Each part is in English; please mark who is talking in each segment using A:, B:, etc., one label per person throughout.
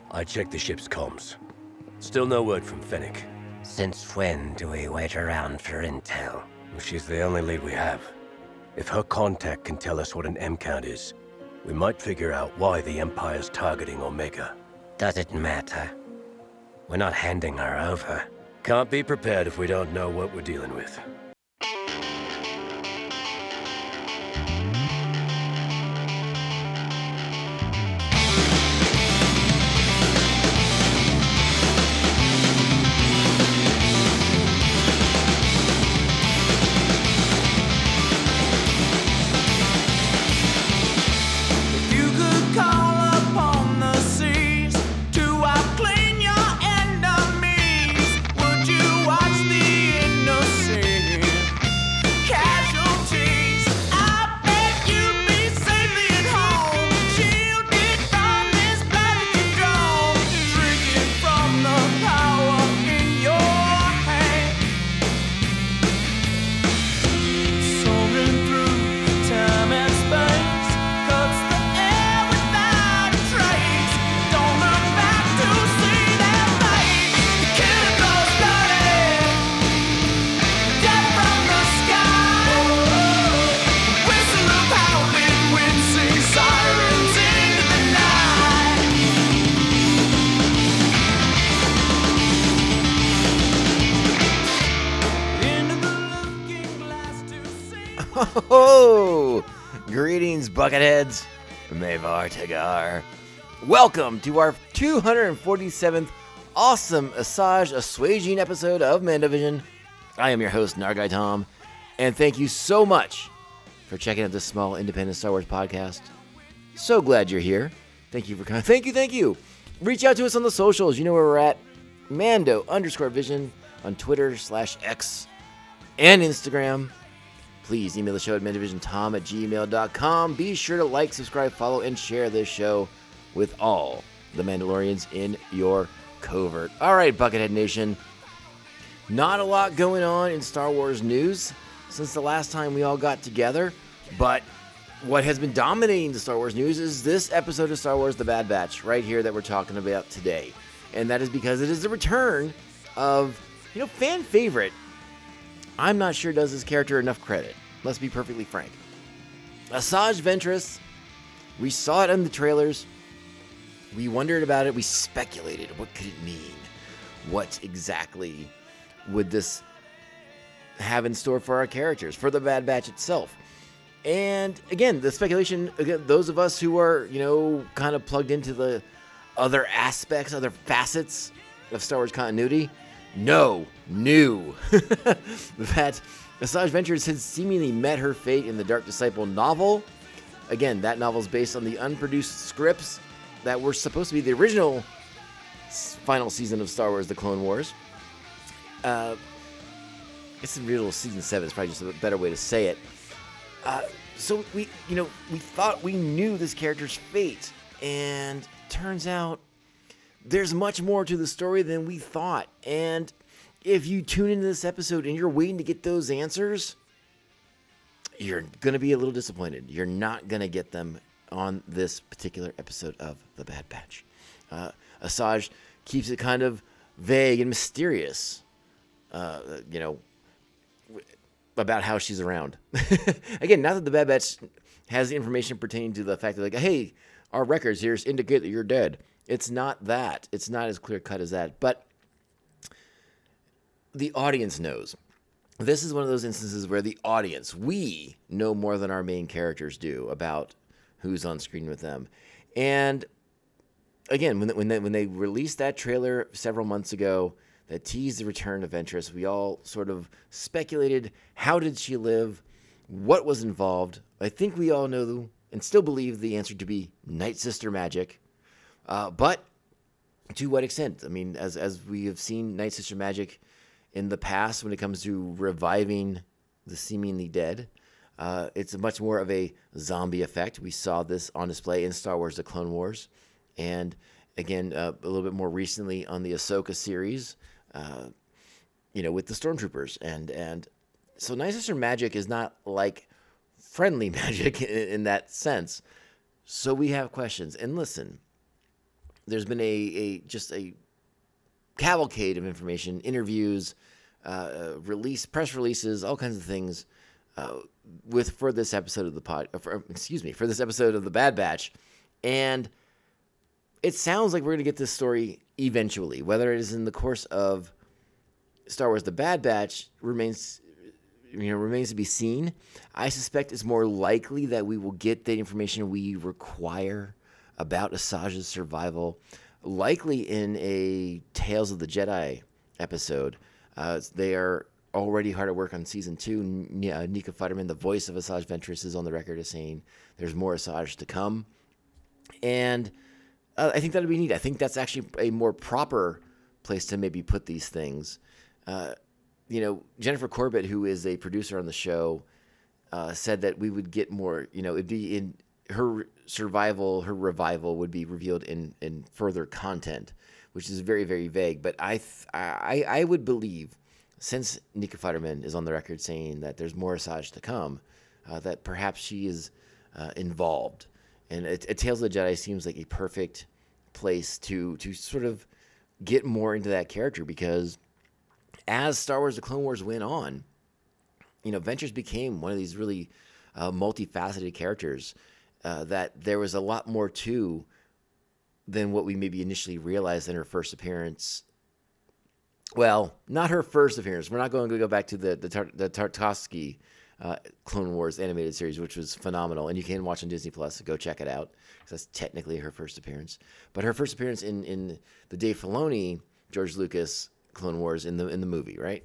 A: I checked the ship's comms. Still no word from Fennec.
B: Since when do we wait around for intel?
A: She's the only lead we have. If her contact can tell us what an M-count is, we might figure out why the Empire's targeting Omega.
B: Does it matter? We're not handing her over.
A: Can't be prepared if we don't know what we're dealing with.
C: Oh, greetings, Bucketheads. Mavar Tagar. Welcome to our 247th awesome Asajj assuaging episode of Mandovision. I am your host, Nargai Tom, and thank you so much for checking out this small independent Star Wars podcast. So glad you're here. Thank you for coming. Thank you. Reach out to us on the socials. You know where we're at. Mando_Vision on Twitter/X and Instagram. Please email the show at mandovisiontom@gmail.com. Be sure to like, subscribe, follow, and share this show with all the Mandalorians in your covert. All right, Buckethead Nation. Not a lot going on in Star Wars news since the last time we all got together, but what has been dominating the Star Wars news is this episode of Star Wars The Bad Batch right here that we're talking about today. And that is because it is the return of, fan favorite. I'm not sure does this character enough credit. Let's be perfectly frank. Asajj Ventress. We saw it in the trailers. We wondered about it. We speculated. What could it mean? What exactly would this have in store for our characters, for the Bad Batch itself? And again, the speculation, those of us who are, kind of plugged into the other aspects, other facets of Star Wars continuity, knew that Asajj Ventress had seemingly met her fate in the Dark Disciple novel. Again, that novel is based on the unproduced scripts that were supposed to be the original final season of Star Wars: The Clone Wars. It's the original season 7 is probably just a better way to say it. So we thought we knew this character's fate, and turns out there's much more to the story than we thought. And if you tune into this episode and you're waiting to get those answers, you're going to be a little disappointed. You're not going to get them on this particular episode of The Bad Batch. Asajj keeps it kind of vague and mysterious, about how she's around. Again, not that The Bad Batch has information pertaining to the fact that, hey, our records here indicate that you're dead. It's not that. It's not as clear-cut as that. But the audience knows. This is one of those instances where the audience, we know more than our main characters do about who's on screen with them. And again, when they released that trailer several months ago that teased the return of Ventress, we all sort of speculated, how did she live? What was involved? I think we all know and still believe the answer to be Night Sister magic. But to what extent? I mean, as we have seen Night Sister magic in the past when it comes to reviving the seemingly dead, it's much more of a zombie effect. We saw this on display in Star Wars: The Clone Wars. And again, a little bit more recently on the Ahsoka series, with the Stormtroopers. And so Night Sister magic is not like friendly magic in that sense. So we have questions. And listen, there's been a cavalcade of information, interviews, press releases, all kinds of things for this episode of for this episode of The Bad Batch. And it sounds like we're going to get this story eventually. Whether it is in the course of Star Wars The Bad Batch remains to be seen. I suspect it's more likely that we will get the information we require about Asajj's survival, likely in a Tales of the Jedi episode. They are already hard at work on season 2. Nika Futterman, the voice of Asajj Ventress, is on the record as saying there's more Asajj to come. And I think that would be neat. I think that's actually a more proper place to maybe put these things. Jennifer Corbett, who is a producer on the show, said that we would get more, it'd be in her revival would be revealed in further content, which is very, very vague. But I would believe, since Nika Futterman is on the record saying that there's more Asajj to come, that perhaps she is involved. And Tales of the Jedi seems like a perfect place to sort of get more into that character, because as Star Wars The Clone Wars went on, Ventress became one of these really multifaceted characters that there was a lot more to than what we maybe initially realized in her first appearance. Well, not her first appearance. We're not going to go back to the Tartakovsky Clone Wars animated series, which was phenomenal, and you can watch on Disney Plus. So go check it out, because that's technically her first appearance. But her first appearance in the Dave Filoni, George Lucas Clone Wars in the movie, right?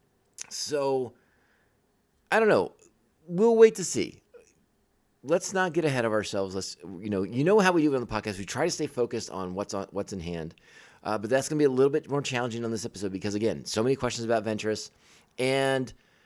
C: So I don't know. We'll wait to see. Let's not get ahead of ourselves. Let's how we do it on the podcast. We try to stay focused on what's in hand, but that's going to be a little bit more challenging on this episode because, again, so many questions about Ventress, and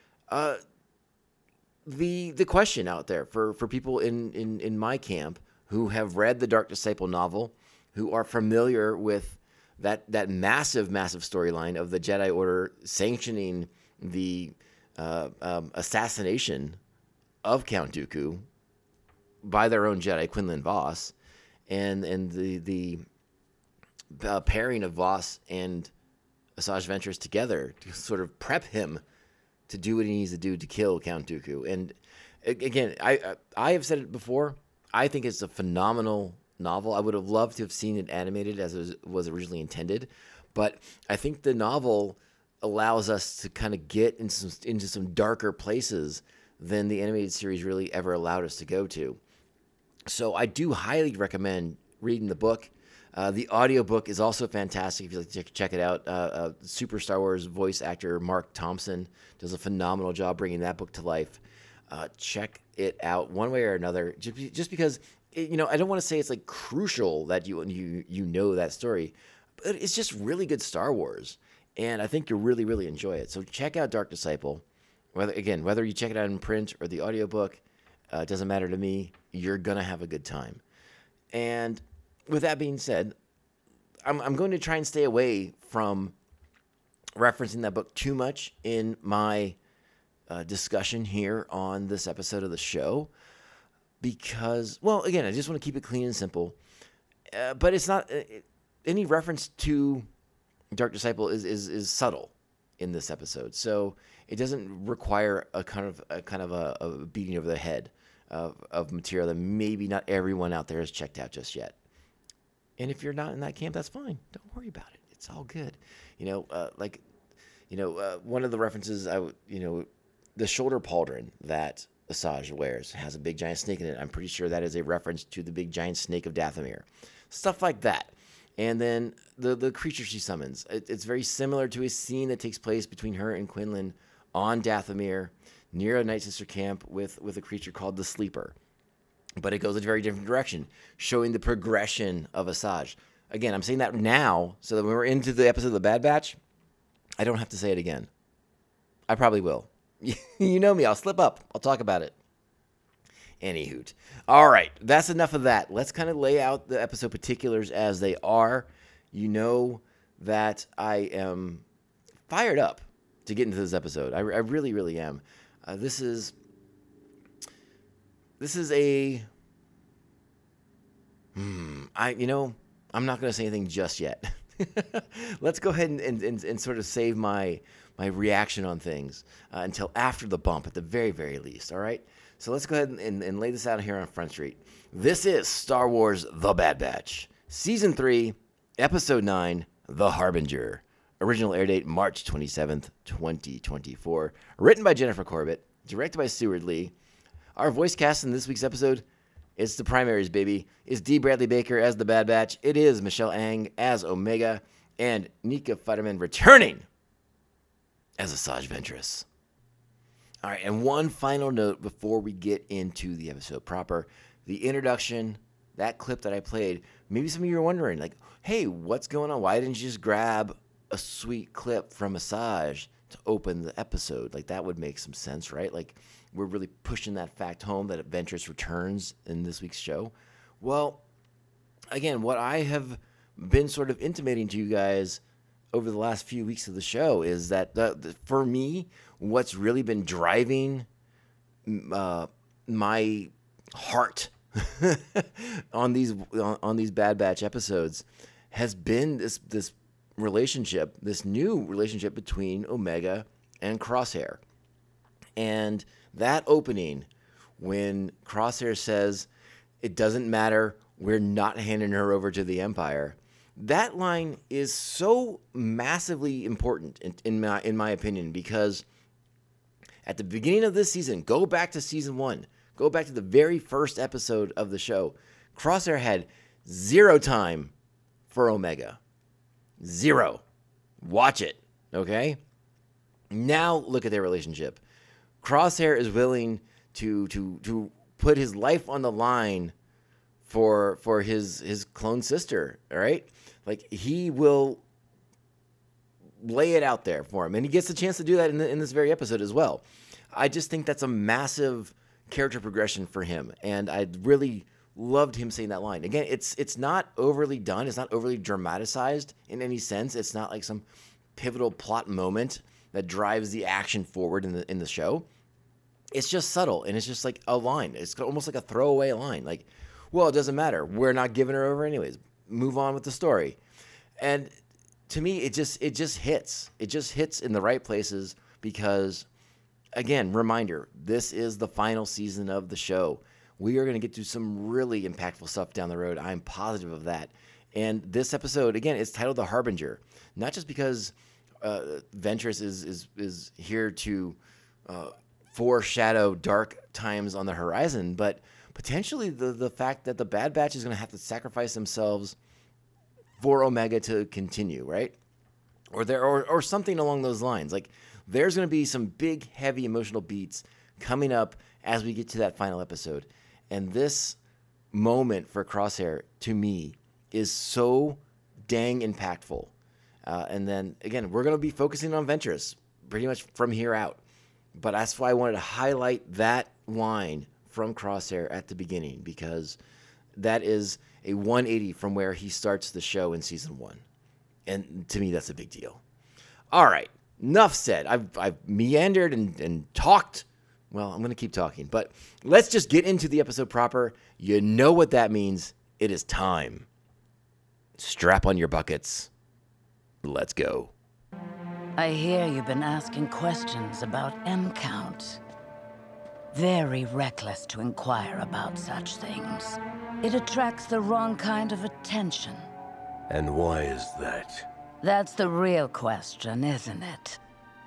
C: the question out there for people in my camp who have read the Dark Disciple novel, who are familiar with that massive storyline of the Jedi Order sanctioning the assassination of Count Dooku by their own Jedi, Quinlan Vos, and the pairing of Vos and Asajj Ventress together to sort of prep him to do what he needs to do to kill Count Dooku. And again, I have said it before. I think it's a phenomenal novel. I would have loved to have seen it animated as it was originally intended, but I think the novel allows us to kind of get into some darker places than the animated series really ever allowed us to go to. So I do highly recommend reading the book. The audiobook is also fantastic if you'd like to check it out. Super Star Wars voice actor Mark Thompson does a phenomenal job bringing that book to life. Check it out one way or another, just because, I don't want to say it's like crucial that you know that story, but it's just really good Star Wars, and I think you'll really, really enjoy it. So check out Dark Disciple. Whether you check it out in print or the audiobook, it doesn't matter to me. You're going to have a good time. And with that being said, I'm going to try and stay away from referencing that book too much in my discussion here on this episode of the show, because, well, again, I just want to keep it clean and simple. But it's not any reference to Dark Disciple is subtle in this episode, so it doesn't require a kind of a beating over the head of material that maybe not everyone out there has checked out just yet. And if you're not in that camp, that's fine. Don't worry about it. It's all good. One of the references, the shoulder pauldron that Asajj wears has a big giant snake in it. I'm pretty sure that is a reference to the big giant snake of Dathomir. Stuff like that. And then the creature she summons. It's very similar to a scene that takes place between her and Quinlan on Dathomir near a Night Sister camp with a creature called the Sleeper. But it goes a very different direction, showing the progression of Asajj. Again, I'm saying that now so that when we're into the episode of The Bad Batch, I don't have to say it again. I probably will. You know me, I'll slip up. I'll talk about it. Anyhoot. All right, that's enough of that. Let's kind of lay out the episode particulars as they are. You know that I am fired up to get into this episode. I really, really am. This is a... I'm I'm not going to say anything just yet. Let's go ahead and sort of save my reaction on things until after the bump, at the very, very least. All right? So let's go ahead and lay this out here on Front Street. This is Star Wars The Bad Batch, Season 3, Episode 9, The Harbinger. Original air date March 27th, 2024. Written by Jennifer Corbett. Directed by Stuart Lee. Our voice cast in this week's episode, it's the primaries, baby. It's D. Bradley Baker as the Bad Batch. It is Michelle Ang as Omega. And Nika Futterman returning as Asajj Ventress. All right, and one final note before we get into the episode proper. The introduction, that clip that I played, maybe some of you are wondering, like, hey, what's going on? Why didn't you just grab a sweet clip from Asajj to open the episode? Like, that would make some sense, right? Like, we're really pushing that fact home that Ventress returns in this week's show. Well, again, what I have been sort of intimating to you guys over the last few weeks of the show is that for me, what's really been driving my heart on these Bad Batch episodes has been this relationship, this new relationship between Omega and Crosshair. And that opening, when Crosshair says, "It doesn't matter, we're not handing her over to the Empire," that line is so massively important in my opinion, because at the beginning of this season, go back to season 1, go back to the very first episode of the show, Crosshair had 0 time for Omega. 0. Watch it, okay? Now look at their relationship. Crosshair is willing to put his life on the line for his clone sister, all right? Like, he will lay it out there for him, and he gets the chance to do that in this very episode as well. I just think that's a massive character progression for him, and I really loved him saying that line. Again, it's not overly done, it's not overly dramatized in any sense. It's not like some pivotal plot moment that drives the action forward in the show. It's just subtle, and it's just like a line. It's almost like a throwaway line. Like, well, it doesn't matter. We're not giving her over anyways. Move on with the story. And to me, it just hits. It just hits in the right places because, again, reminder, this is the final season of the show. We are going to get to some really impactful stuff down the road. I'm positive of that. And this episode, again, is titled The Harbinger. Not just because Ventress is here to foreshadow dark times on the horizon, but potentially the fact that the Bad Batch is going to have to sacrifice themselves for Omega to continue, right? Or something along those lines. Like, there's going to be some big, heavy emotional beats coming up as we get to that final episode. And this moment for Crosshair, to me, is so dang impactful. And then, again, we're going to be focusing on Ventress pretty much from here out. But that's why I wanted to highlight that line from Crosshair at the beginning, because that is a 180 from where he starts the show in season 1. And to me, that's a big deal. All right, enough said. I've meandered and talked. Well, I'm going to keep talking, but let's just get into the episode proper. You know what that means. It is time. Strap on your buckets. Let's go.
D: I hear you've been asking questions about M-Count. Very reckless to inquire about such things. It attracts the wrong kind of attention.
A: And why is that?
D: That's the real question, isn't it?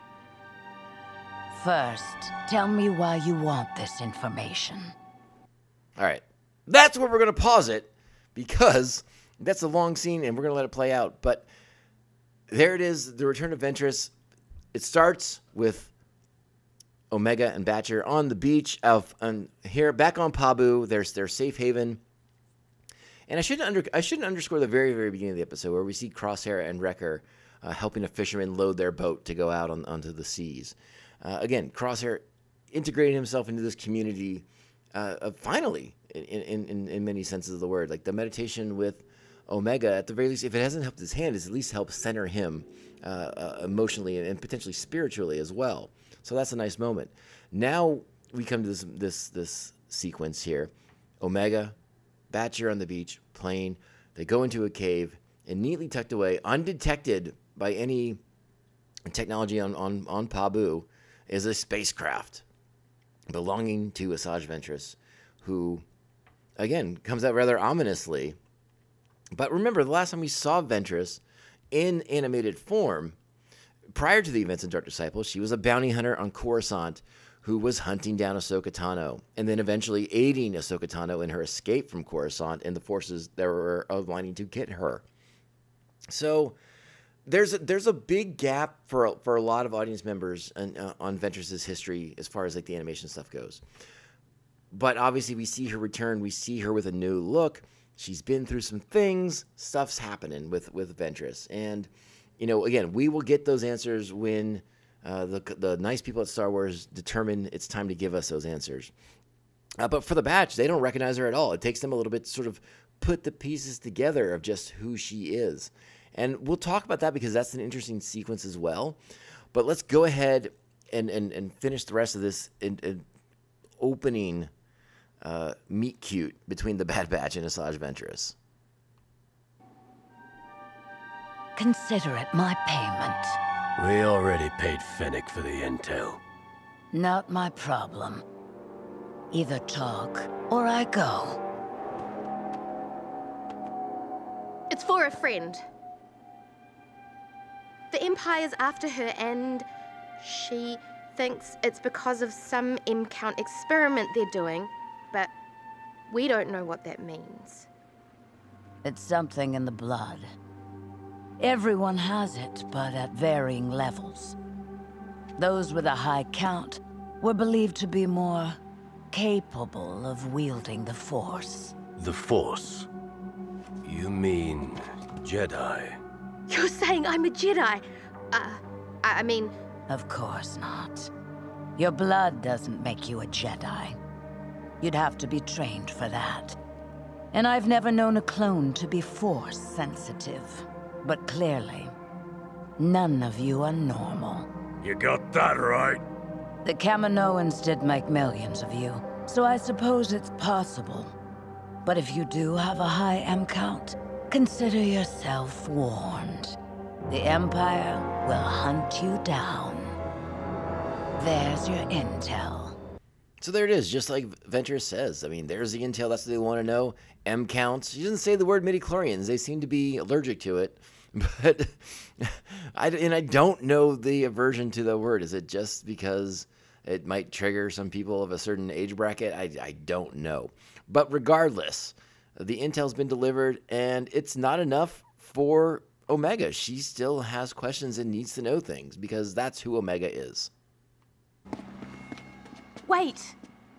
D: First, tell me why you want this information.
C: All right. That's where we're going to pause it, because that's a long scene and we're going to let it play out. But there it is, the return of Ventress. It starts with Omega and Batcher on the beach here back on Pabu. There's their safe haven. And I shouldn't underscore the very, very beginning of the episode where we see Crosshair and Wrecker helping a fisherman load their boat to go out onto the seas. Again, Crosshair integrating himself into this community finally, in many senses of the word. Like, the meditation with Omega, at the very least, if it hasn't helped his hand, it's at least helped center him emotionally and potentially spiritually as well. So that's a nice moment. Now we come to this sequence here. Omega, Batcher on the beach, playing. They go into a cave, and neatly tucked away, undetected by any technology on Pabu, is a spacecraft belonging to Asajj Ventress, who, again, comes out rather ominously. But remember, the last time we saw Ventress in animated form, prior to the events in Dark Disciple, she was a bounty hunter on Coruscant who was hunting down Ahsoka Tano, and then eventually aiding Ahsoka Tano in her escape from Coruscant and the forces that were aligning to get her. So there's a big gap for a lot of audience members on Ventress's history as far as like the animation stuff goes. But obviously we see her return. We see her with a new look. She's been through some things. Stuff's happening with Ventress. And, again, we will get those answers when the nice people at Star Wars determine it's time to give us those answers. But for the batch, they don't recognize her at all. It takes them a little bit to sort of put the pieces together of just who she is. And we'll talk about that because that's an interesting sequence as well. But let's go ahead and finish the rest of this in opening meet cute between the Bad Batch and Asajj Ventress.
D: Consider it my payment.
A: We already paid Fennec for the intel.
D: Not my problem. Either talk or I go.
E: It's for a friend. The Empire's after her, and she thinks it's because of some M-count experiment they're doing, but we don't know what that means.
D: It's something in the blood. Everyone has it, but at varying levels. Those with a high count were believed to be more capable of wielding the Force.
A: The Force? You mean Jedi?
E: You're saying I'm a Jedi? I mean...
D: Of course not. Your blood doesn't make you a Jedi. You'd have to be trained for that. And I've never known a clone to be Force sensitive. But clearly, none of you are normal.
A: You got that right.
D: The Kaminoans did make millions of you, so I suppose it's possible. But if you do have a high M count, consider yourself warned. The Empire will hunt you down. There's your intel.
C: So there it is, just like Ventress says. I mean, there's the intel, that's what they want to know. M counts. She doesn't say the word midichlorians. They seem to be allergic to it. But I don't know the aversion to the word. Is it just because it might trigger some people of a certain age bracket? I don't know. But regardless, the intel's been delivered, and it's not enough for Omega. She still has questions and needs to know things, because that's who Omega is.
E: Wait.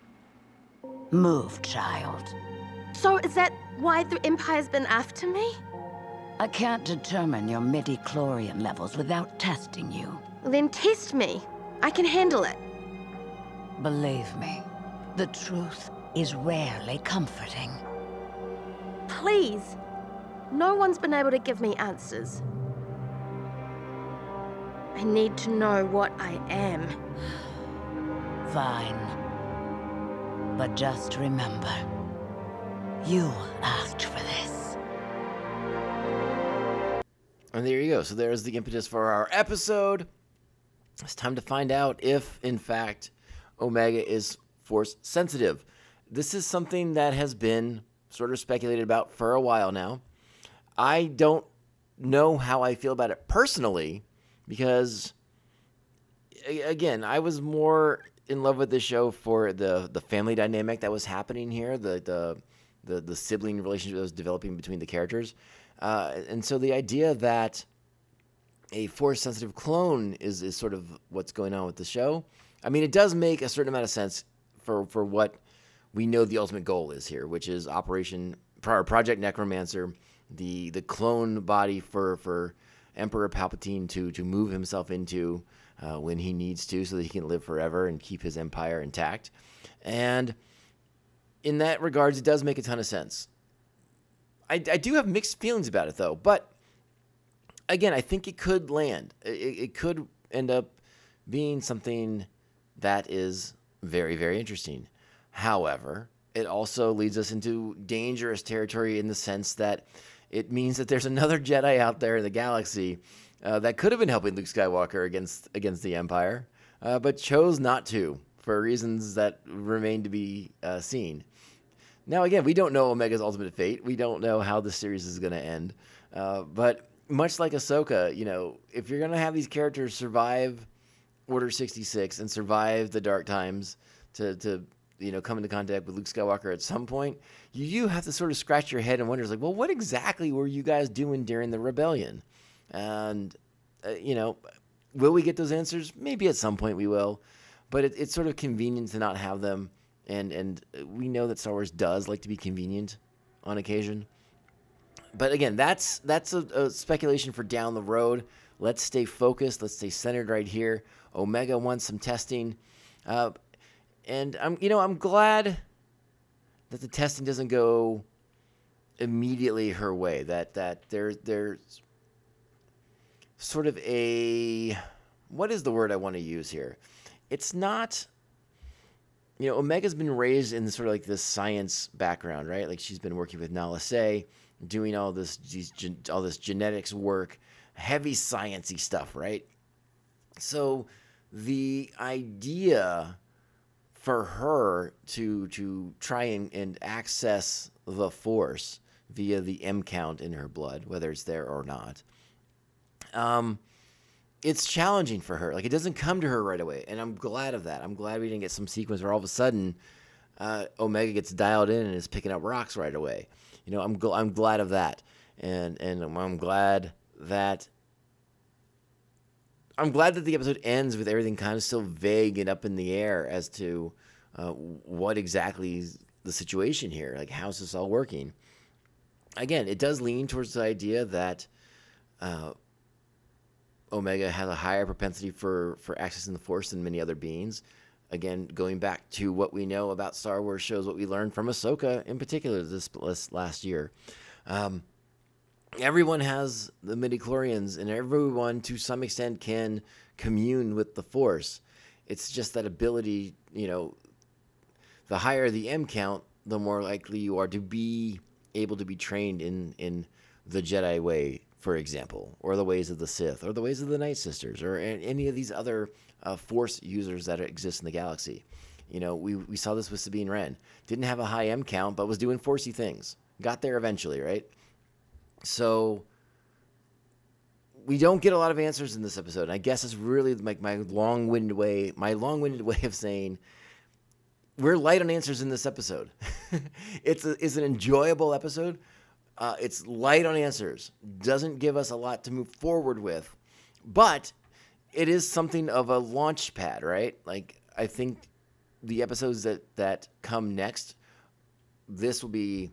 D: Move, child.
E: So is that why the Empire's been after me?
D: I can't determine your midichlorian levels without testing you.
E: Then test me. I can handle it.
D: Believe me, the truth is rarely comforting.
E: Please. No one's been able to give me answers. I need to know what I am.
D: Fine. But just remember, you asked for this.
C: And there you go. So there's the impetus for our episode. It's time to find out if, in fact, Omega is Force sensitive. This is something that has been sort of speculated about for a while now. I don't know how I feel about it personally, because, again, I was more in love with this show for the family dynamic that was happening here, the sibling relationship that was developing between the characters. And so the idea that a Force-sensitive clone is sort of what's going on with the show, I mean, it does make a certain amount of sense for what we know the ultimate goal is here, which is Project Necromancer, the clone body for Emperor Palpatine to move himself into when he needs to, so that he can live forever and keep his empire intact. And in that regards, it does make a ton of sense. I do have mixed feelings about it, though. But, again, I think it could land. It could end up being something that is very, very interesting. However, it also leads us into dangerous territory in the sense that It means that there's another Jedi out there in the galaxy that could have been helping Luke Skywalker against the Empire, but chose not to for reasons that remain to be seen. Now, again, we don't know Omega's ultimate fate. We don't know how the series is going to end. But much like Ahsoka, if you're going to have these characters survive Order 66 and survive the dark times to come into contact with Luke Skywalker at some point, you have to sort of scratch your head and wonder, well, what exactly were you guys doing during the rebellion? And, will we get those answers? Maybe at some point we will. But it's sort of convenient to not have them. And we know that Star Wars does like to be convenient on occasion. But again, that's a speculation for down the road. Let's stay focused. Let's stay centered right here. Omega wants some testing. And I'm glad that the testing doesn't go immediately her way. That there's sort of what is the word I want to use here? It's not, Omega's been raised in sort of like this science background, right? Like she's been working with Nala Se, doing all this genetics work, heavy sciencey stuff, right? So the idea for her to try and access the Force via the M count in her blood, whether it's there or not, it's challenging for her. Like, it doesn't come to her right away, and I'm glad of that. I'm glad we didn't get some sequence where all of a sudden Omega gets dialed in and is picking up rocks right away. I'm glad of that, and I'm glad that the episode ends with everything kind of still vague and up in the air as to what exactly is the situation here. Like, how's this all working? Again, it does lean towards the idea that Omega has a higher propensity for accessing the Force than many other beings. Again, going back to what we know about Star Wars shows, what we learned from Ahsoka in particular this last year. Everyone has the midichlorians, and everyone to some extent can commune with the Force. It's just that ability, the higher the M count, the more likely you are to be able to be trained in the Jedi way, for example, or the ways of the Sith, or the ways of the Night Sisters, or any of these other Force users that exist in the galaxy. We saw this with Sabine Wren. Didn't have a high M count, but was doing Forcey things. Got there eventually, right? So we don't get a lot of answers in this episode. And I guess it's really like my long-winded way of saying we're light on answers in this episode. It's an enjoyable episode. It's light on answers. Doesn't give us a lot to move forward with, but it is something of a launch pad, right? Like, I think the episodes that come next, this will be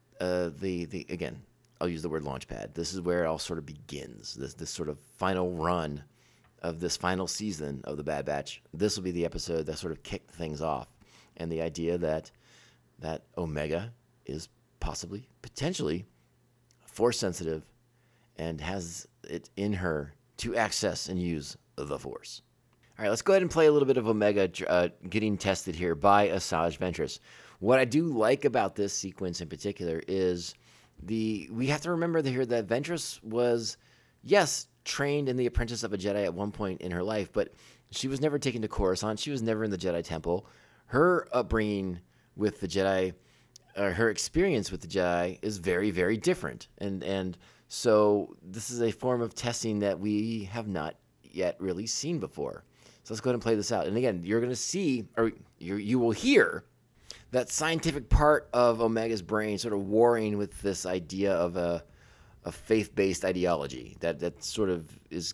C: again, I'll use the word launch pad. This is where it all sort of begins. This sort of final run of this final season of the Bad Batch. This will be the episode that sort of kicked things off, and the idea that Omega is potentially Force sensitive and has it in her to access and use the Force. All right, let's go ahead and play a little bit of Omega getting tested here by Asajj Ventress. What I do like about this sequence in particular is we have to remember here that Ventress was, yes, trained in the apprentice of a Jedi at one point in her life, but she was never taken to Coruscant. She was never in the Jedi Temple. Her upbringing with the Jedi, her experience with the Jedi is very, very different. And so this is a form of testing that we have not yet really seen before. So let's go ahead and play this out. And again, you're going to see, or you will hear that scientific part of Omega's brain sort of warring with this idea of a faith-based ideology that sort of is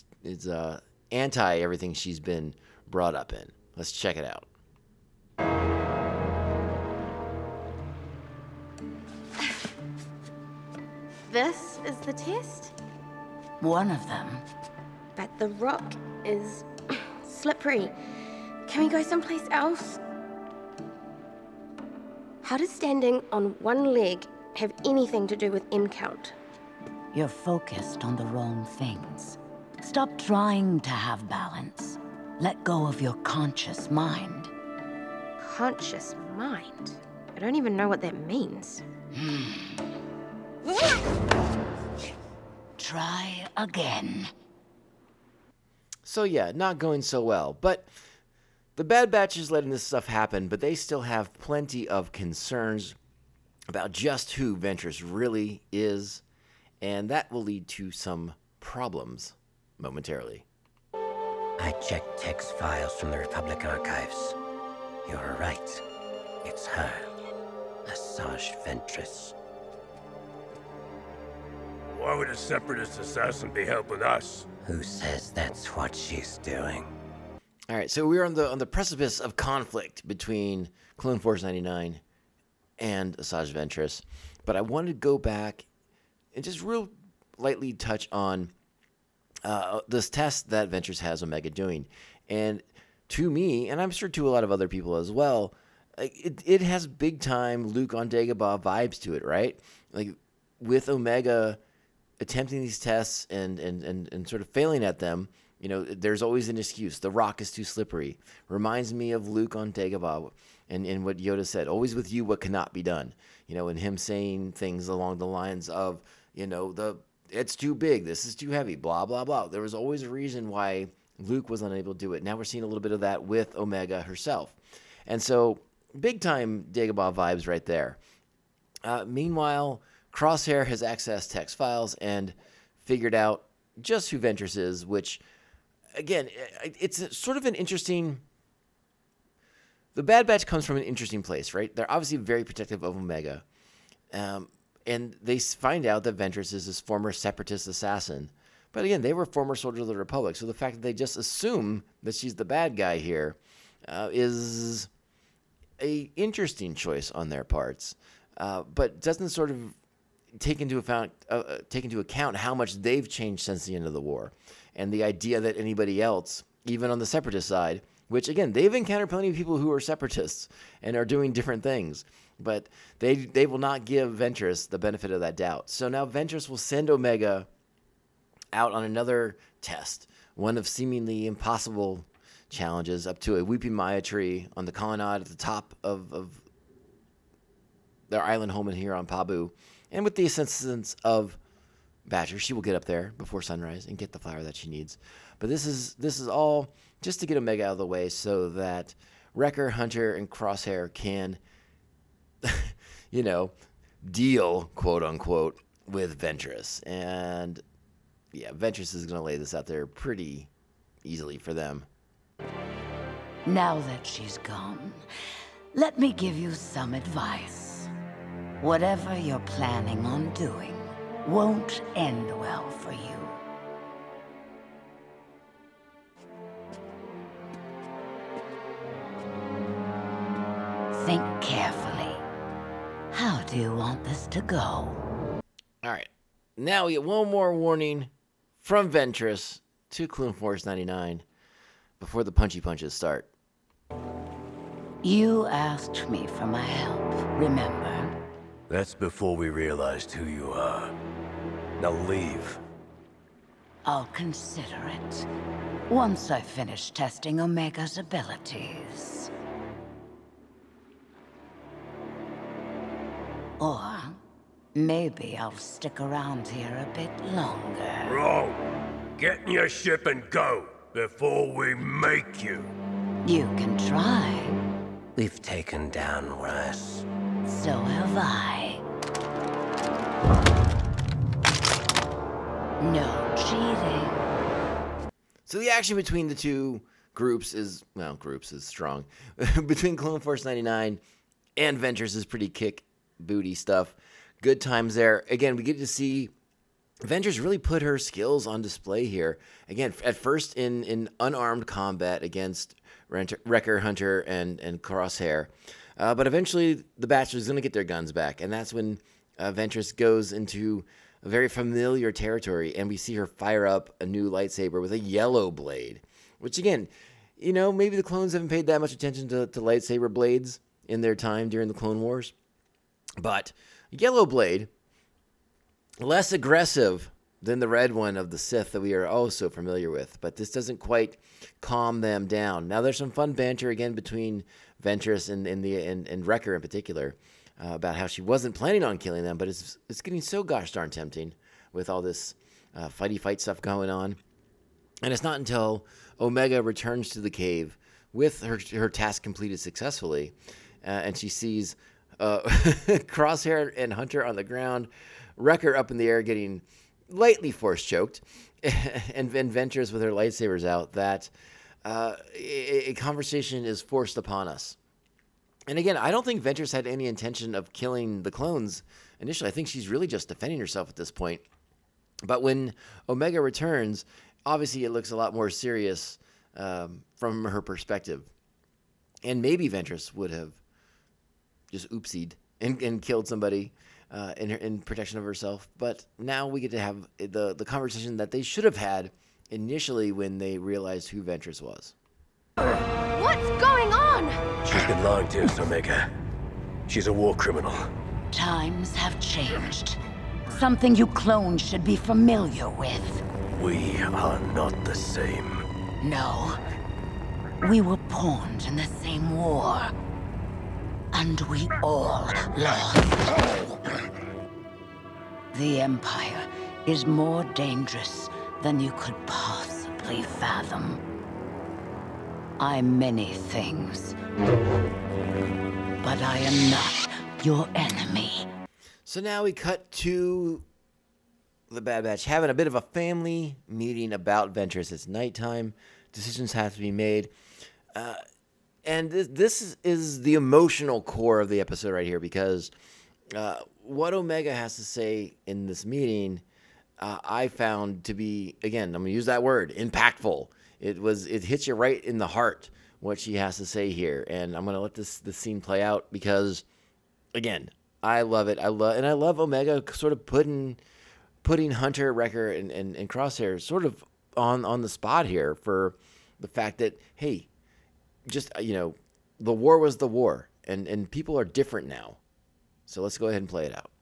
C: anti everything she's been brought up in. Let's check it out.
E: This is the test,
D: One of them.
E: but the rock is slippery. Can we go someplace else? How does standing on one leg have anything to do with M count?
D: You're focused on the wrong things. Stop trying to have balance. Let go of your conscious mind.
E: Conscious mind? I don't even know what that means.
D: Try again.
C: So yeah, not going so well. But the Bad Batch is letting this stuff happen, but they still have plenty of concerns about just who Ventress really is, and that will lead to some problems momentarily.
B: I checked text files from the Republic archives. You were right. It's her. Asajj Ventress.
A: Why would a Separatist assassin be helping us?
B: Who says that's what she's doing?
C: All right, so we're on the precipice of conflict between Clone Force 99 and Asajj Ventress, but I wanted to go back and just real lightly touch on this test that Ventress has Omega doing. And to me, and I'm sure to a lot of other people as well, it has big time Luke on Dagobah vibes to it, right? Like with Omega attempting these tests and sort of failing at them, you know, there's always an excuse. The rock is too slippery. Reminds me of Luke on Dagobah and what Yoda said, always with you what cannot be done. You know, and him saying things along the lines of, you know, it's too big, this is too heavy, blah, blah, blah. There was always a reason why Luke was unable to do it. Now we're seeing a little bit of that with Omega herself. And so, big time Dagobah vibes right there. Meanwhile, Crosshair has accessed text files and figured out just who Ventress is, which, again, it's sort of an interesting... The Bad Batch comes from an interesting place, right? They're obviously very protective of Omega. And they find out that Ventress is this former Separatist assassin. But again, they were former soldiers of the Republic, so the fact that they just assume that she's the bad guy here is a interesting choice on their parts, but doesn't sort of take into account how much they've changed since the end of the war, and the idea that anybody else, even on the Separatist side, which again they've encountered plenty of people who are Separatists and are doing different things, but they will not give Ventress the benefit of that doubt. So now Ventress will send Omega out on another test, one of seemingly impossible challenges, up to a weeping Maya tree on the colonnade at the top of their island home in here on Pabu. And with the assistance of Badger, she will get up there before sunrise and get the flower that she needs. But this is all just to get Omega out of the way so that Wrecker, Hunter, and Crosshair can, you know, deal, quote unquote, with Ventress. And yeah, Ventress is going to lay this out there pretty easily for them.
D: Now that she's gone, let me give you some advice. Whatever you're planning on doing won't end well for you. Think carefully. How do you want this to go?
C: All right. Now we get one more warning from Ventress to Clone Force 99 before the punchy punches start.
D: You asked me for my help, remember?
A: That's before we realized who you are. Now leave.
D: I'll consider it once I finish testing Omega's abilities. Or maybe I'll stick around here a bit longer.
A: Wrong. Get in your ship and go before we make you.
D: You can try.
B: We've taken down worse.
D: So have I. No cheating.
C: So the action between the two groups is strong. Between Clone Force 99 and Ventress is pretty kick booty stuff. Good times there. Again, we get to see Ventress really put her skills on display here. Again, at first in unarmed combat against Wrecker, Hunter, and Crosshair. But eventually the Bachelor's going to get their guns back. And that's when Ventress goes into a very familiar territory. And we see her fire up a new lightsaber with a yellow blade. Which again, you know, maybe the clones haven't paid that much attention to lightsaber blades in their time during the Clone Wars. But yellow blade, less aggressive than the red one of the Sith that we are oh so familiar with. But this doesn't quite calm them down. Now there's some fun banter again between Ventress and Wrecker in particular. about how she wasn't planning on killing them, but it's getting so gosh darn tempting with all this fighty fight stuff going on. And it's not until Omega returns to the cave with her task completed successfully, and she sees Crosshair and Hunter on the ground, Wrecker up in the air getting lightly force choked, and Ventress with her lightsabers out, that a conversation is forced upon us. And again, I don't think Ventress had any intention of killing the clones initially. I think she's really just defending herself at this point. But when Omega returns, obviously it looks a lot more serious from her perspective. And maybe Ventress would have just oopsied and killed somebody in protection of herself. But now we get to have the conversation that they should have had initially when they realized who Ventress was.
E: What's going on?
A: She's been lying to us, Omega. She's a war criminal.
D: Times have changed. Something you clones should be familiar with.
A: We are not the same.
D: No. We were pawned in the same war. And we all lost. The Empire is more dangerous than you could possibly fathom. I'm many things, but I am not your enemy.
C: So now we cut to the Bad Batch having a bit of a family meeting about Ventress. It's nighttime. Decisions have to be made. And this is the emotional core of the episode right here, because what Omega has to say in this meeting, I found to be, again, I'm going to use that word, impactful. It hits you right in the heart, what she has to say here. And I'm going to let this scene play out because, again, I love it. I love Omega sort of putting Hunter, Wrecker, and Crosshair sort of on the spot here for the fact that, hey, just, the war was the war, and people are different now. So let's go ahead and play it out.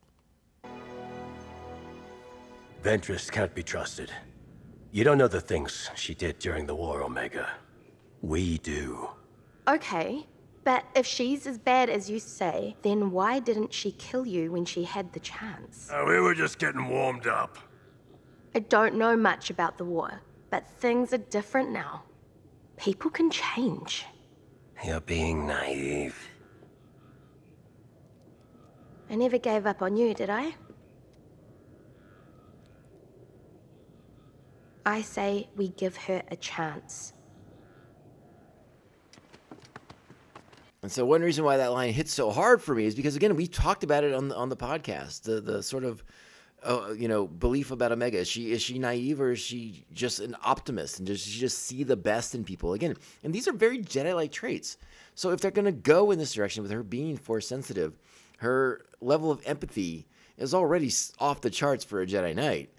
A: Ventress can't be trusted. You don't know the things she did during the war, Omega. We do.
E: Okay, but if she's as bad as you say, then why didn't she kill you when she had the chance?
A: We were just getting warmed up.
E: I don't know much about the war, but things are different now. People can change.
B: You're being naive.
E: I never gave up on you, did I? I say we give her a chance.
C: And so one reason why that line hits so hard for me is because, again, we talked about it on the podcast, the sort of belief about Omega. Is she naive, or is she just an optimist, and does she just see the best in people? Again, and these are very Jedi-like traits. So if they're going to go in this direction with her being force sensitive, her level of empathy is already off the charts for a Jedi Knight.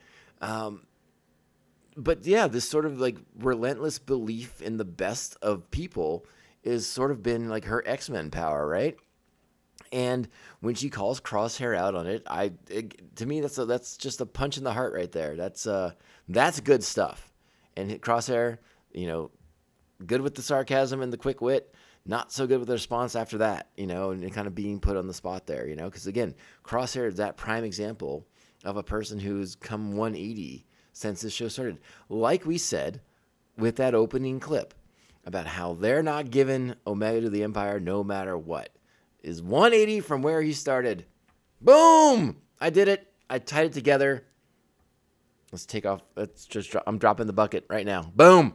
C: But yeah, this sort of like relentless belief in the best of people is sort of been like her X-Men power, right? And when she calls Crosshair out on it, to me that's just a punch in the heart right there. That's good stuff. And Crosshair, good with the sarcasm and the quick wit, not so good with the response after that, and kind of being put on the spot there, because again, Crosshair is that prime example of a person who's come 180 since this show started. Like we said with that opening clip about how they're not giving Omega to the Empire no matter what. Is 180 from where he started. Boom! I did it. I tied it together. Let's take off. I'm dropping the bucket right now. Boom!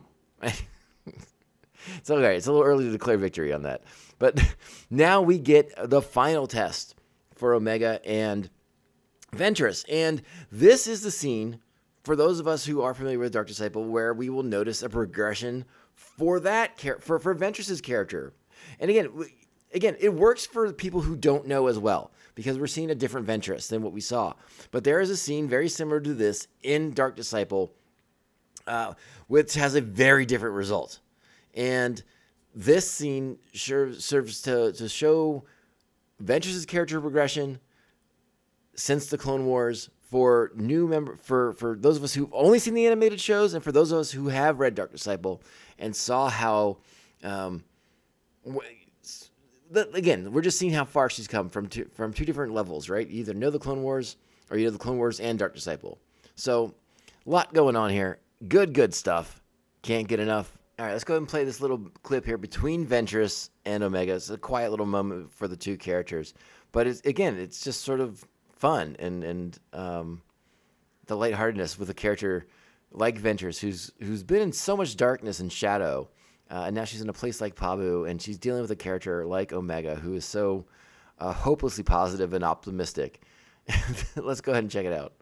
C: It's okay. It's a little early to declare victory on that. But now we get the final test for Omega and Ventress. And this is the scene, for those of us who are familiar with Dark Disciple, where we will notice a progression for Ventress's character. And again, it works for people who don't know as well, because we're seeing a different Ventress than what we saw. But there is a scene very similar to this in Dark Disciple, which has a very different result. And this scene serves to show Ventress's character progression since the Clone Wars for for those of us who've only seen the animated shows, and for those of us who have read Dark Disciple and saw how again, we're just seeing how far she's come from two different levels, right? You either know the Clone Wars, or you know the Clone Wars and Dark Disciple. So, a lot going on here. Good stuff. Can't get enough. All right, let's go ahead and play this little clip here between Ventress and Omega. It's a quiet little moment for the two characters, but it's just sort of fun and the lightheartedness with a character like Ventress, who's been in so much darkness and shadow, and now she's in a place like Pabu, and she's dealing with a character like Omega, who is so hopelessly positive and optimistic. Let's go ahead and check it out.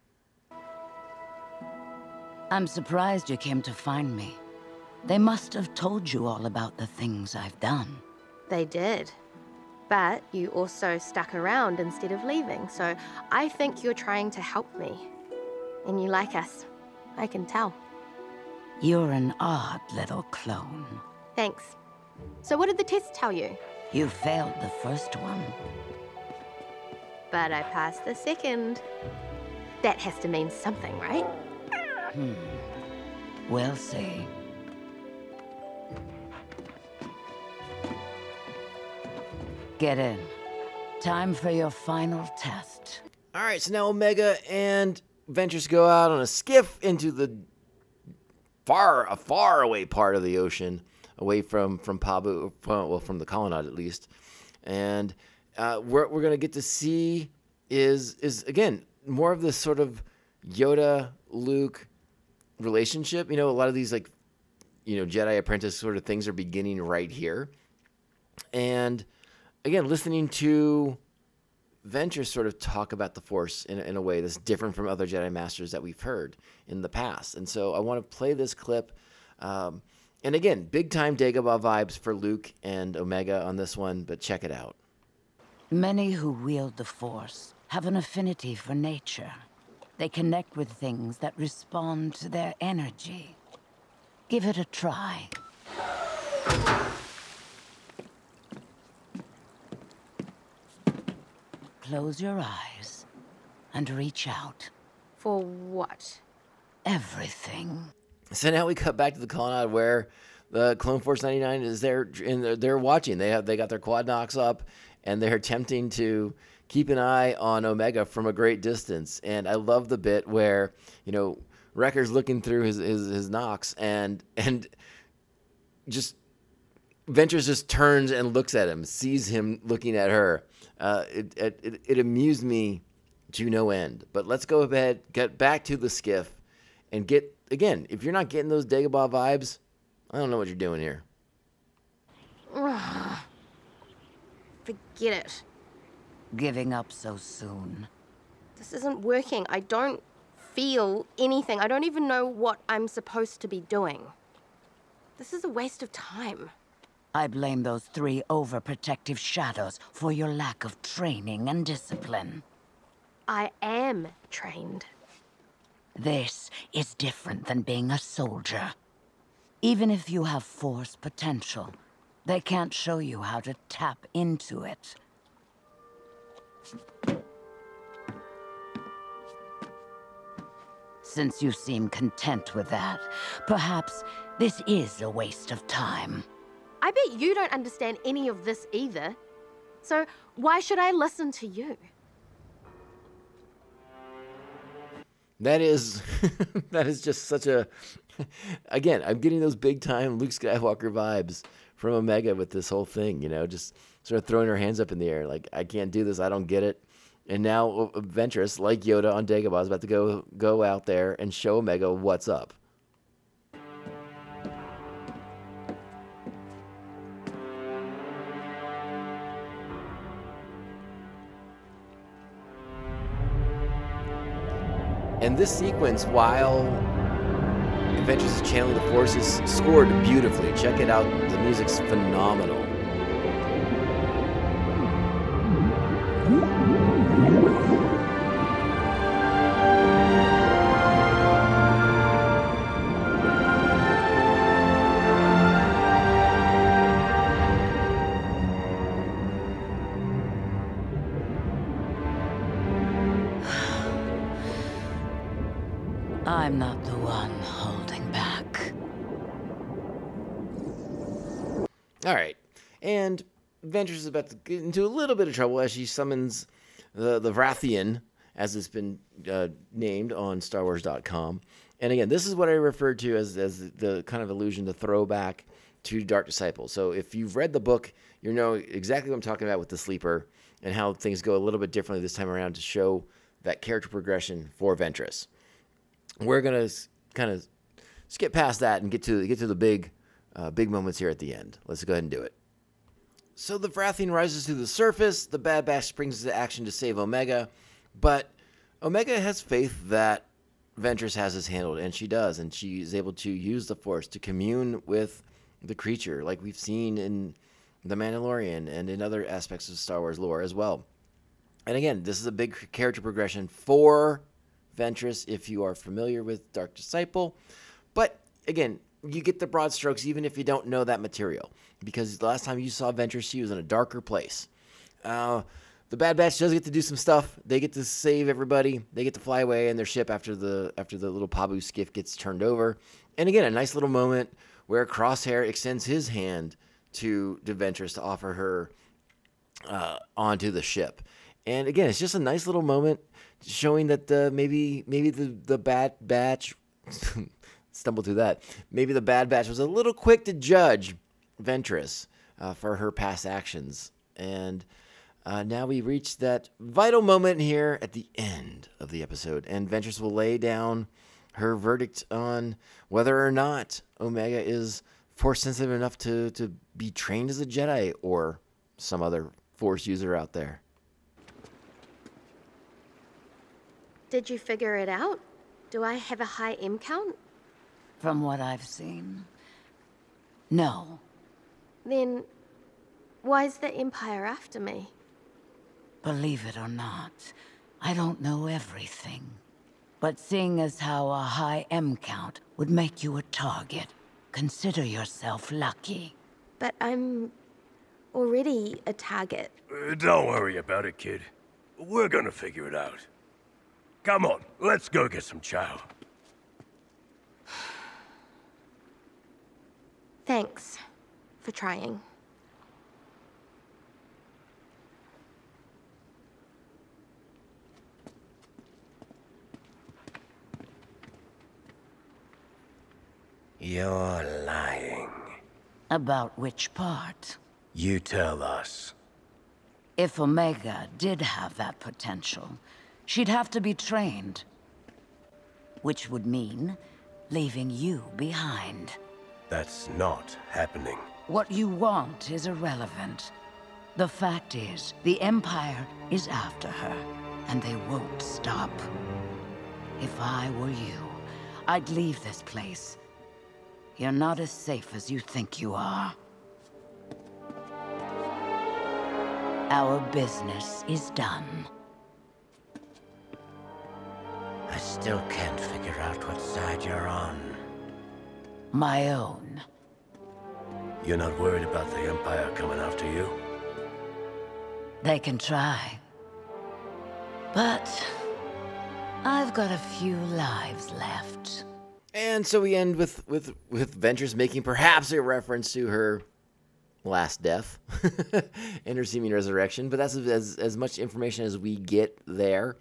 D: I'm surprised you came to find me. They must have told you all about the things I've done.
E: They did. But you also stuck around instead of leaving, so I think you're trying to help me. And you like us. I can tell.
D: You're an odd little clone.
E: Thanks. So what did the test tell you?
D: You failed the first one.
E: But I passed the second. That has to mean something, right?
D: We'll see. Get in. Time for your final test.
C: All right, so now Omega and Ventress go out on a skiff into the far away part of the ocean, away from Pabu, from the colonnade at least. And what we're gonna get to see is again more of this sort of Yoda Luke relationship. You know, a lot of these Jedi apprentice sort of things are beginning right here. And again, listening to Ventress sort of talk about the Force in a way that's different from other Jedi Masters that we've heard in the past. And so I want to play this clip. And again, big time Dagobah vibes for Luke and Omega on this one, but check it out.
D: Many who wield the Force have an affinity for nature. They connect with things that respond to their energy. Give it a try. Close your eyes and reach out.
E: For what?
D: Everything.
C: So now we cut back to the colonnade where the Clone Force 99 is there, and they're watching. They got their quad knocks up, and they're attempting to keep an eye on Omega from a great distance. And I love the bit where, Wrecker's looking through his knocks, and just Ventress just turns and looks at him, sees him looking at her. It amused me to no end. But let's go ahead, get back to the skiff, and get, again, if you're not getting those Dagobah vibes, I don't know what you're doing here.
E: Forget it.
D: Giving up so soon.
E: This isn't working. I don't feel anything. I don't even know what I'm supposed to be doing. This is a waste of time.
D: I blame those 3 overprotective shadows for your lack of training and discipline.
E: I am trained.
D: This is different than being a soldier. Even if you have Force potential, they can't show you how to tap into it. Since you seem content with that, perhaps this is a waste of time.
E: I bet you don't understand any of this either. So why should I listen to you?
C: That is just such a... Again, I'm getting those big time Luke Skywalker vibes from Omega with this whole thing, just sort of throwing her hands up in the air like, I can't do this, I don't get it. And now Ventress, like Yoda on Dagobah, is about to go out there and show Omega what's up. And this sequence, while Ventress is channeling the Force, is scored beautifully. Check it out. The music's phenomenal.
D: I'm not the one holding back.
C: All right. And Ventress is about to get into a little bit of trouble as she summons the Vrathian, as it's been named on StarWars.com. And again, this is what I referred to as the kind of allusion, the throwback to Dark Disciple. So if you've read the book, you know exactly what I'm talking about with the Sleeper and how things go a little bit differently this time around to show that character progression for Ventress. We're going to kind of skip past that and get to the big moments here at the end. Let's go ahead and do it. So the Vrathian rises to the surface. The Bad Batch springs into action to save Omega, but Omega has faith that Ventress has this handled, and she does, and she is able to use the Force to commune with the creature, like we've seen in The Mandalorian and in other aspects of Star Wars lore as well. And again, this is a big character progression for Ventress if you are familiar with Dark Disciple. But again, you get the broad strokes even if you don't know that material, because the last time you saw Ventress, she was in a darker place. The Bad Batch does get to do some stuff. They get to save everybody. They get to fly away in their ship after the little Pabu skiff gets turned over. And again, a nice little moment where Crosshair extends his hand to Ventress to offer her onto the ship. And again, it's just a nice little moment showing that maybe the Bad Batch stumbled through that. Maybe the Bad Batch was a little quick to judge Ventress for her past actions. And now we reach that vital moment here at the end of the episode, and Ventress will lay down her verdict on whether or not Omega is Force sensitive enough to be trained as a Jedi or some other Force user out there.
E: Did you figure it out? Do I have a high M count?
D: From what I've seen, no.
E: Then why is the Empire after me?
D: Believe it or not, I don't know everything. But seeing as how a high M count would make you a target, consider yourself lucky.
E: But I'm already a target.
A: Don't worry about it, kid. We're gonna figure it out. Come on, let's go get some chow.
E: Thanks for trying.
A: You're lying.
D: About which part?
A: You tell us.
D: If Omega did have that potential, she'd have to be trained. Which would mean leaving you behind.
A: That's not happening.
D: What you want is irrelevant. The fact is, the Empire is after her, and they won't stop. If I were you, I'd leave this place. You're not as safe as you think you are. Our business is done.
B: I still can't figure out what side you're on.
D: My own.
A: You're not worried about the Empire coming after you?
D: They can try. But I've got a few lives left.
C: And so we end with Ventress making perhaps a reference to her last death and her seeming resurrection, but that's as much information as we get there.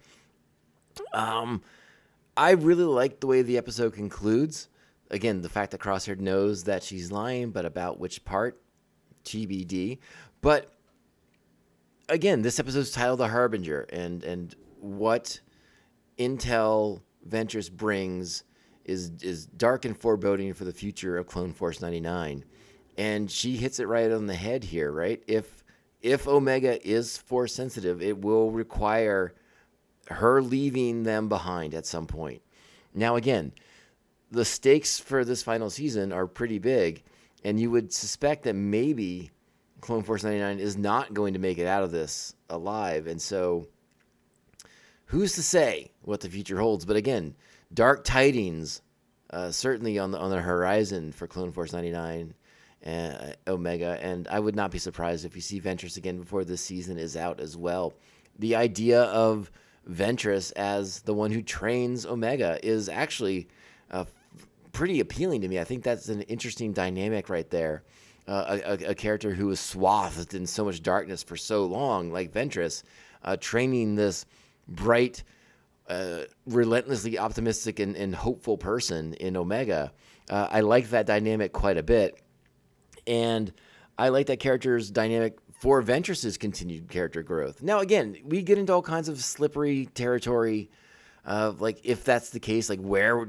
C: I really like the way the episode concludes. Again, the fact that Crosshair knows that she's lying, but about which part, TBD. But again, this episode's titled The Harbinger, and what intel Ventress brings is dark and foreboding for the future of Clone Force 99. And she hits it right on the head here, right? If Omega is Force sensitive, it will require her leaving them behind at some point. Now, again, the stakes for this final season are pretty big, and you would suspect that maybe Clone Force 99 is not going to make it out of this alive. And so who's to say what the future holds? But again, dark tidings certainly on the horizon for Clone Force 99 and Omega, and I would not be surprised if we see Ventress again before this season is out as well. The idea of Ventress as the one who trains Omega is actually pretty appealing to me. I think that's an interesting dynamic right there. a character who was swathed in so much darkness for so long, like Ventress, training this bright, relentlessly optimistic and hopeful person in Omega. I like that dynamic quite a bit. And I like that character's dynamic for Ventress's continued character growth. Now, again, we get into all kinds of slippery territory of, like, if that's the case, like, where,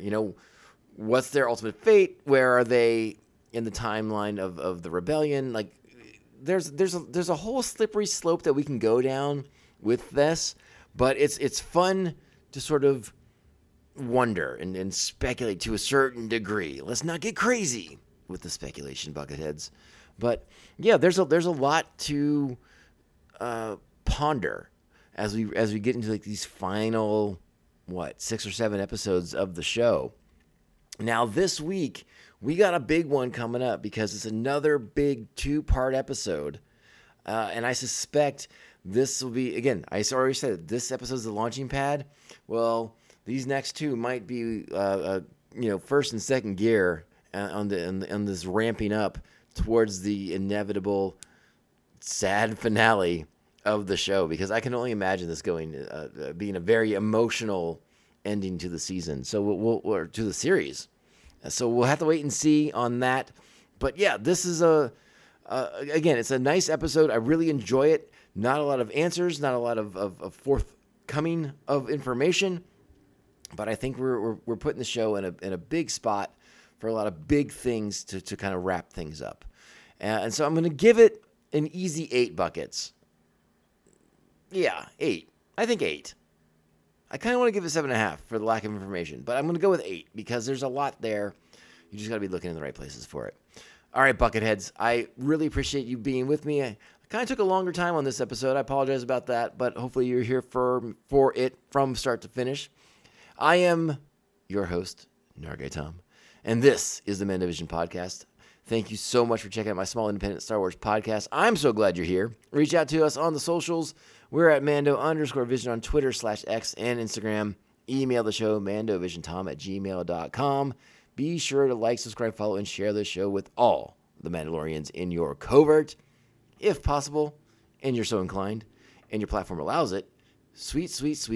C: what's their ultimate fate? Where are they in the timeline of the rebellion? Like, there's a whole slippery slope that we can go down with this, but it's fun to sort of wonder and speculate to a certain degree. Let's not get crazy with the speculation, Bucketheads. But yeah, there's a lot to ponder as we get into like these final 6 or 7 episodes of the show. Now this week we got a big one coming up because it's another big 2-part episode, and I suspect this will be, again, I already said this episode is the launching pad. Well, these next 2 might be first and second gear on this ramping up towards the inevitable sad finale of the show, because I can only imagine this being a very emotional ending to the season. So or to the series. So we'll have to wait and see on that. But yeah, this is again, it's a nice episode. I really enjoy it. Not a lot of answers, not a lot of forthcoming of information, but I think we're putting the show in a big spot for a lot of big things to kind of wrap things up. And so I'm going to give it an easy 8 buckets. Yeah, 8. I think 8. I kind of want to give it 7.5 for the lack of information, but I'm going to go with 8 because there's a lot there. You just got to be looking in the right places for it. All right, Bucketheads, I really appreciate you being with me. I kind of took a longer time on this episode. I apologize about that, but hopefully you're here for it from start to finish. I am your host, Nargay Tom, and this is the Mandovision Podcast. Thank you so much for checking out my small independent Star Wars podcast. I'm so glad you're here. Reach out to us on the socials. We're at Mando_Vision on Twitter /X and Instagram. Email the show, mandovisiontom@gmail.com. Be sure to like, subscribe, follow, and share the show with all the Mandalorians in your covert. If possible, and you're so inclined, and your platform allows it, sweet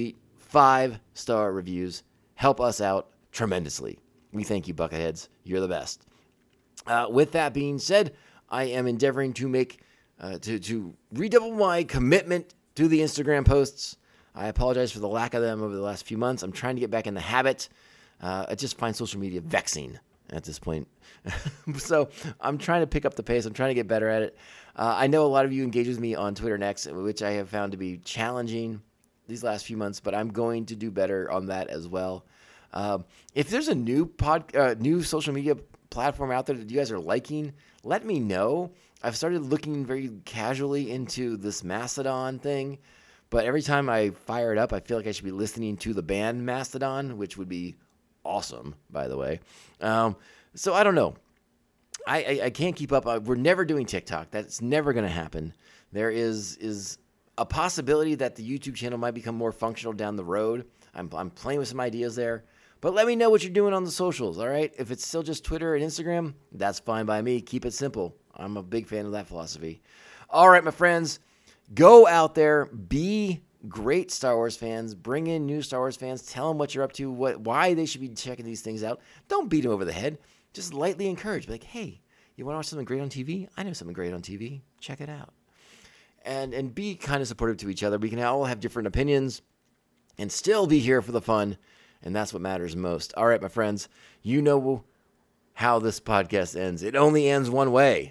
C: 5-star reviews help us out tremendously. We thank you, Bucketheads. You're the best. With that being said, I am endeavoring to make to redouble my commitment to the Instagram posts. I apologize for the lack of them over the last few months. I'm trying to get back in the habit. I just find social media vexing at this point. So I'm trying to pick up the pace. I'm trying to get better at it. I know a lot of you engage with me on Twitter and X, which I have found to be challenging these last few months, but I'm going to do better on that as well. If there's a new social media platform out there that you guys are liking, let me know. I've started looking very casually into this Mastodon thing, but every time I fire it up, I feel like I should be listening to the band Mastodon, which would be awesome, by the way. So I don't know. I can't keep up. We're never doing TikTok. That's never going to happen. There is a possibility that the YouTube channel might become more functional down the road. I'm playing with some ideas there. But let me know what you're doing on the socials, all right? If it's still just Twitter and Instagram, that's fine by me. Keep it simple. I'm a big fan of that philosophy. All right, my friends, go out there, be great Star Wars fans. Bring in new Star Wars fans. Tell them what you're up to, why they should be checking these things out. Don't beat them over the head. Just lightly encourage. Be like, hey, you want to watch something great on TV? I know something great on TV. Check it out. And be kind of supportive to each other. We can all have different opinions and still be here for the fun. And that's what matters most. All right, my friends, you know how this podcast ends. It only ends one way.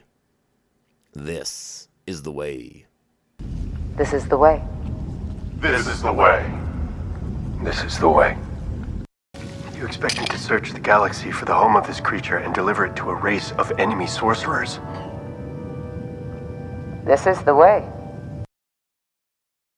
C: This is the way.
F: This is the way.
G: This is the way.
A: This is the way.
G: You expect me to search the galaxy for the home of this creature and deliver it to a race of enemy sorcerers?
F: This is the way.